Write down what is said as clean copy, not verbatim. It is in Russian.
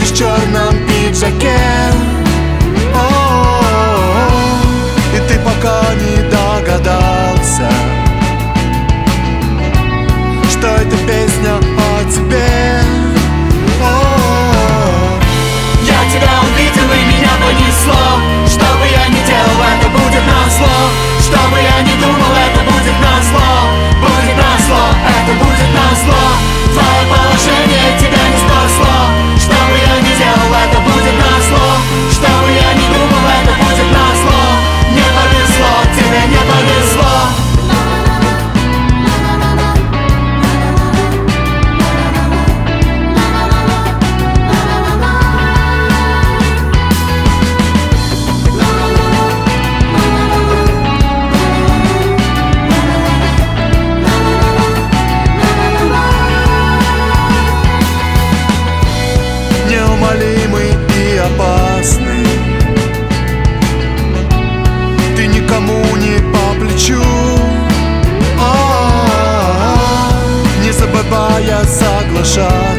в черном пиджаке. И ты пока не догадался, что эта песня о тебе. Я тебя увидел и меня понесло. Что бы я ни делал, это будет назло. Что бы я ни думал, это будет назло. Будет назло, это будет назло. Твое положение тебя не спасло. Что бы я ни делал, это будет назло. Что бы я ни думал, это будет назло. Не повезло, тебе не повезло. Неумолимый и опасный, ты никому не по плечу. Не забывая соглашаться